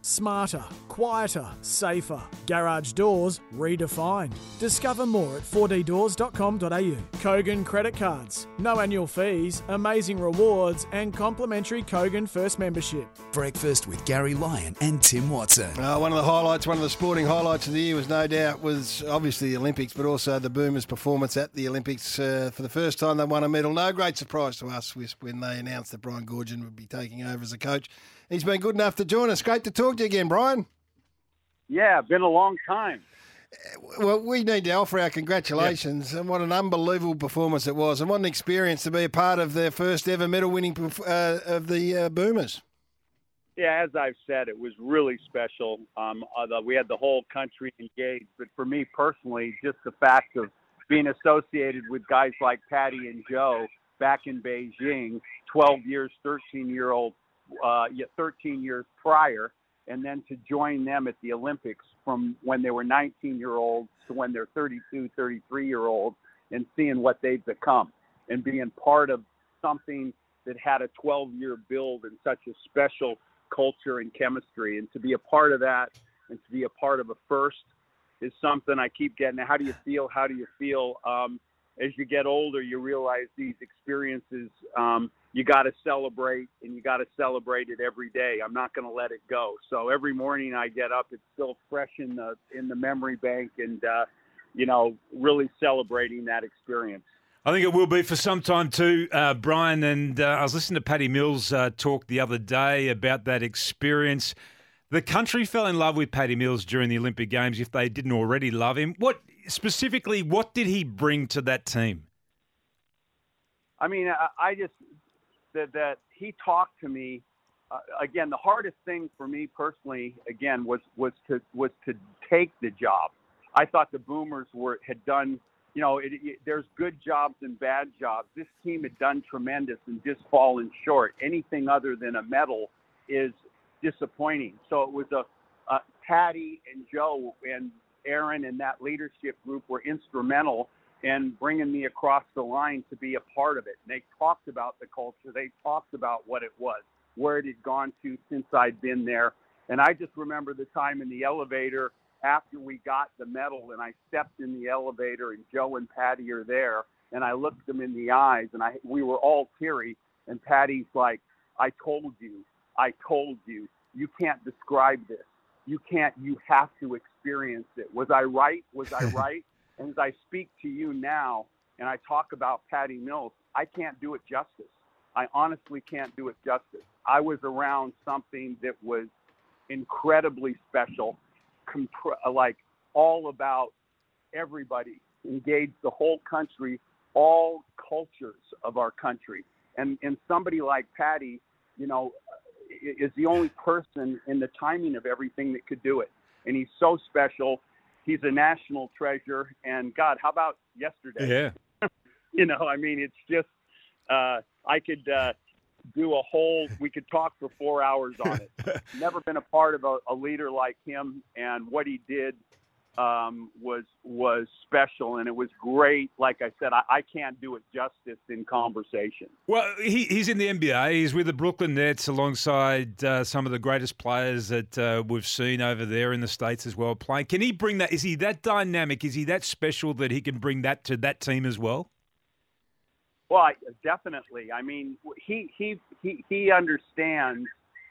Smarter, quieter, safer. Garage doors redefined. Discover more at 4ddoors.com.au. Kogan Credit Cards. No annual fees, amazing rewards and complimentary Kogan First membership. Breakfast with Gary Lyon and Tim Watson. One of the sporting highlights of the year was obviously the Olympics, but also the Boomers' performance at the Olympics. For the first time they won a medal. No great surprise to us when they announced that Brian Goorjian would be taking over as a coach. He's been good enough to join us. Great to talk to you again, Brian. Yeah, been a long time. Well, we need to offer our congratulations, and what an unbelievable performance it was, and what an experience to be a part of their first ever medal winning of the Boomers. Yeah, as I've said, it was really special. We had the whole country engaged, but for me personally, just the fact of being associated with guys like Patty and Joe back in Beijing, 12 years, 13 years prior, and then to join them at the Olympics from when they were 19-year-olds to when they're 32, 33-year-olds, and seeing what they've become and being part of something that had a 12-year build and such a special culture and chemistry. And to be a part of that and to be a part of a first is something I keep getting. How do you feel? How do you feel? As you get older, you realize these experiences, you got to celebrate, and you got to celebrate it every day. I'm not going to let it go. So every morning I get up, it's still fresh in the memory bank, and really celebrating that experience. I think it will be for some time too, Brian. And I was listening to Paddy Mills talk the other day about that experience. The country fell in love with Paddy Mills during the Olympic Games, if they didn't already love him. What did he bring to that team? I mean, I just that he talked to me. Again, the hardest thing for me personally, again, was to take the job. I thought the Boomers had done. There's good jobs and bad jobs. This team had done tremendous and just fallen short. Anything other than a medal is disappointing. So it was Patty and Joe and Aaron and that leadership group were instrumental in bringing me across the line to be a part of it. And they talked about the culture. They talked about what it was, where it had gone to since I'd been there. And I just remember the time in the elevator after we got the medal, and I stepped in the elevator, and Joe and Patty are there, and I looked them in the eyes, and we were all teary. And Patty's like, I told you, you can't describe this. You have to experience it. Was I right? And as I speak to you now, and I talk about Patty Mills, I can't do it justice. I honestly can't do it justice. I was around something that was incredibly special, like all about everybody, engaged the whole country, all cultures of our country. And somebody like Patty, is the only person in the timing of everything that could do it. And he's so special. He's a national treasure. And God, how about yesterday? Yeah. It's just, I could we could talk for 4 hours on it. Never been a part of a leader like him, and what he did was special, and it was great. Like I said, I can't do it justice in conversation. Well, he's in the NBA. He's with the Brooklyn Nets alongside some of the greatest players that we've seen over there in the States as well playing. Can he bring that? Is he that dynamic? Is he that special that he can bring that to that team as well? Well, definitely. I mean, he understands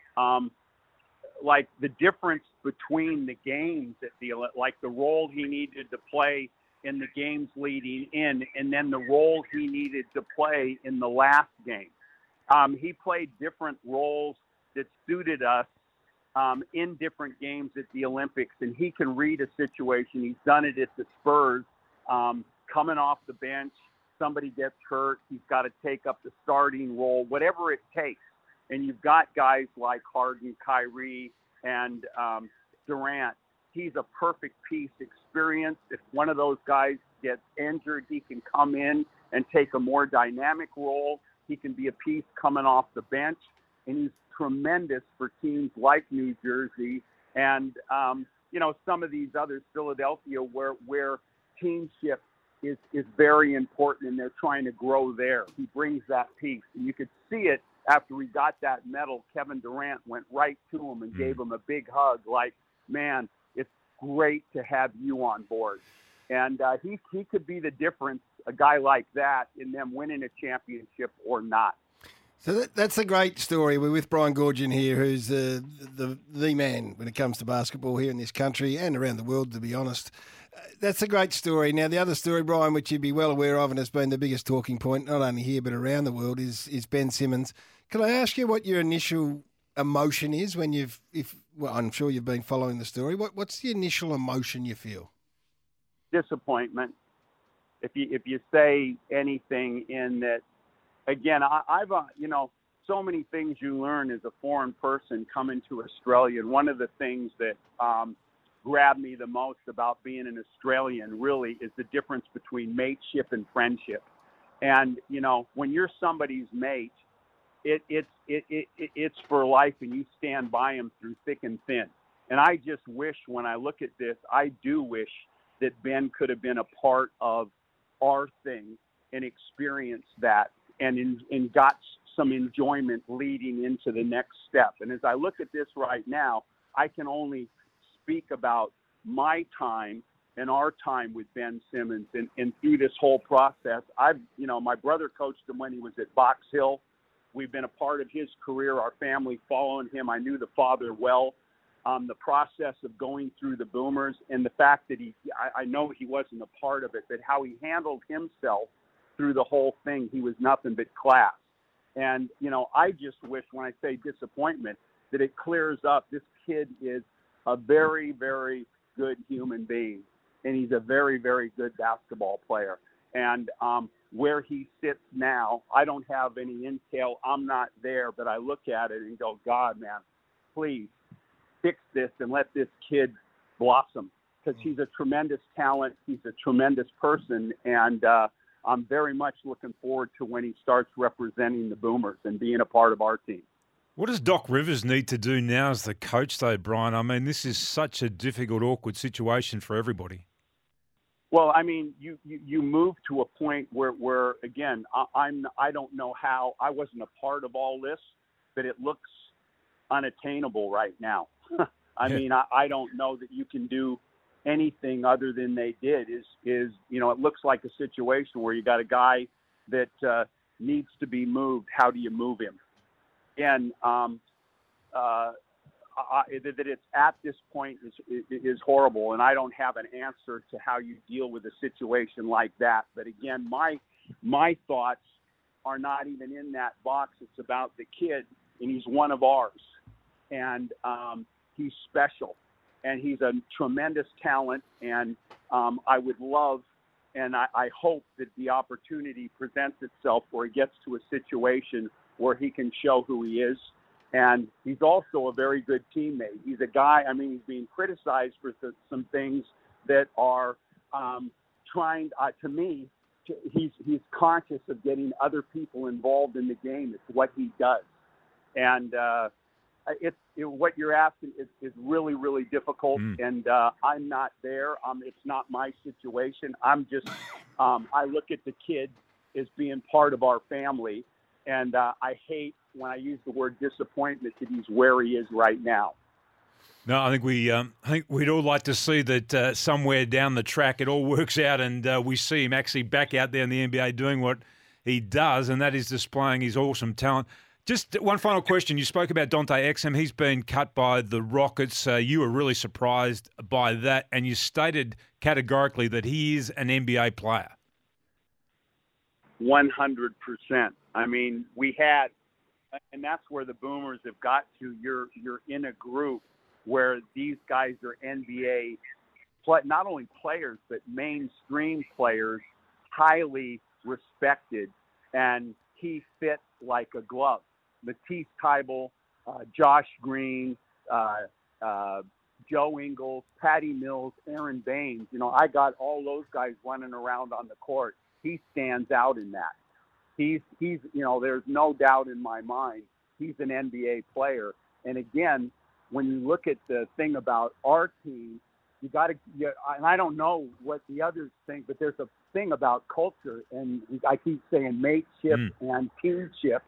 like the difference between the games like the role he needed to play in the games leading in, and then the role he needed to play in the last game. He played different roles that suited us in different games at the Olympics, and he can read a situation. He's done it at the Spurs, coming off the bench. Somebody gets hurt, he's got to take up the starting role, whatever it takes. And you've got guys like Harden, Kyrie, and Durant. He's a perfect piece, experienced. If one of those guys gets injured, he can come in and take a more dynamic role. He can be a piece coming off the bench. And he's tremendous for teams like New Jersey and, some of these others, Philadelphia, where teamship is very important, and they're trying to grow there. He brings that piece. And you could see it after he got that medal, Kevin Durant went right to him and gave him a big hug like, man, it's great to have you on board. And he could be the difference, a guy like that, in them winning a championship or not. So that's a great story. We're with Brian Goorjian here, who's the man when it comes to basketball here in this country and around the world, to be honest. That's a great story. Now, the other story, Brian, which you'd be well aware of and has been the biggest talking point, not only here but around the world, is Ben Simmons. Can I ask you what your initial emotion is when well, I'm sure you've been following the story. What's the initial emotion you feel? Disappointment. If you say anything in that, again, I've so many things you learn as a foreign person coming to Australia. And one of the things that grabbed me the most about being an Australian really is the difference between mateship and friendship. And, when you're somebody's mate, it's for life, and you stand by them through thick and thin. And I just wish, when I look at this, I do wish that Ben could have been a part of our thing and experienced that and got some enjoyment leading into the next step. And as I look at this right now, I can only speak about my time and our time with Ben Simmons and through this whole process. My brother coached him when he was at Box Hill. We've been a part of his career, our family following him. I knew the father well. The process of going through the Boomers and the fact that I know he wasn't a part of it, but how he handled himself through the whole thing, he was nothing but class. And, I just wish, when I say disappointment, that it clears up. This kid is a very, very good human being, and he's a very, very good basketball player. And where he sits now, I don't have any intel. I'm not there, but I look at it and go, God, man, please fix this and let this kid blossom, because he's a tremendous talent. He's a tremendous person, and I'm very much looking forward to when he starts representing the Boomers and being a part of our team. What does Doc Rivers need to do now as the coach, though, Brian? I mean, this is such a difficult, awkward situation for everybody. Well, I mean, you move to a point where again, I don't know how. I wasn't a part of all this, but it looks unattainable right now. I mean, I don't know that you can do anything other than they did. It looks like a situation where you got a guy that needs to be moved. How do you move him? And that it's at this point is horrible, and I don't have an answer to how you deal with a situation like that. But again, my thoughts are not even in that box. It's about the kid, and he's one of ours, and he's special, and he's a tremendous talent. And I would love, and I hope that the opportunity presents itself where he gets to a situation where he can show who he is. And he's also a very good teammate. He's a guy, I mean, he's being criticized for some things that are to me, he's conscious of getting other people involved in the game. It's what he does. And what you're asking is really, really difficult. And I'm not there. It's not my situation. I'm just, I look at the kid as being part of our family. And I hate when I use the word disappointment that he's where he is right now. No, I think we'd all like to see that somewhere down the track it all works out and we see him actually back out there in the NBA doing what he does, and that is displaying his awesome talent. Just one final question. You spoke about Dante Exum. He's been cut by the Rockets. You were really surprised by that, and you stated categorically that he is an NBA player. 100%. I mean, we had, and that's where the Boomers have got to. You're in a group where these guys are NBA, not only players, but mainstream players, highly respected, and he fits like a glove. Matisse Thybulle, Josh Green, Joe Ingles, Patty Mills, Aaron Baines. I got all those guys running around on the court. He stands out in that. He's there's no doubt in my mind he's an NBA player. And again, when you look at the thing about our team, you got to. And I don't know what the others think, but there's a thing about culture, and I keep saying mateship and teamship.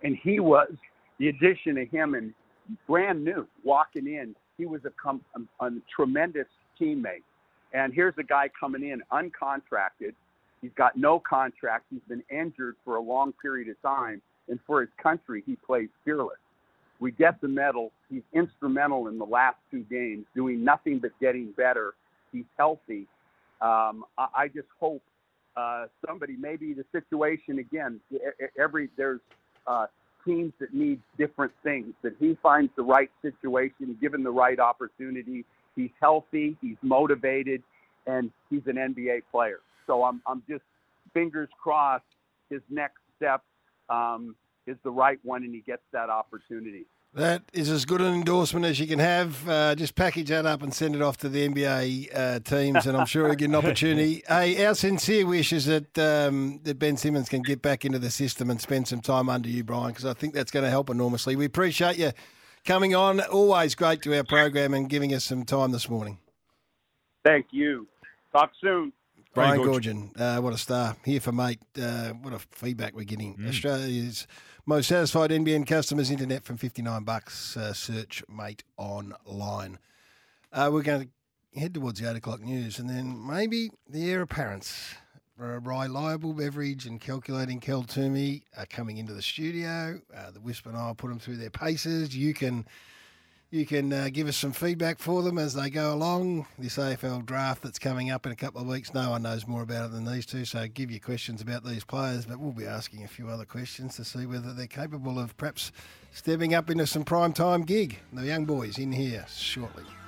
And he was, the addition of him and brand new, walking in, he was a tremendous teammate. And here's a guy coming in uncontracted. He's got no contract. He's been injured for a long period of time. And for his country, he plays fearless. We get the medal. He's instrumental in the last 2 games, doing nothing but getting better. He's healthy. I just hope somebody, maybe the situation again, there's teams that need different things, that he finds the right situation, given the right opportunity. He's healthy, he's motivated, and he's an NBA player. So I'm just fingers crossed his next step is the right one and he gets that opportunity. That is as good an endorsement as you can have. Just package that up and send it off to the NBA teams, and I'm sure he'll get an opportunity. Hey, our sincere wish is that Ben Simmons can get back into the system and spend some time under you, Brian, because I think that's going to help enormously. We appreciate you coming on. Always great to our program and giving us some time this morning. Thank you. Talk soon. Brian Goorjian, what a star. Here for mate. What a feedback we're getting. Australia's most satisfied NBN customers, internet from $59. Search mate online. We're going to head towards the 8 o'clock news and then maybe the heir apparents for a reliable beverage and calculating Kel Toomey are coming into the studio. The Wisp and I will put them through their paces. You can give us some feedback for them as they go along. This AFL draft that's coming up in a couple of weeks, no one knows more about it than these two, so give your questions about these players, but we'll be asking a few other questions to see whether they're capable of perhaps stepping up into some prime time gig. The young boys in here shortly.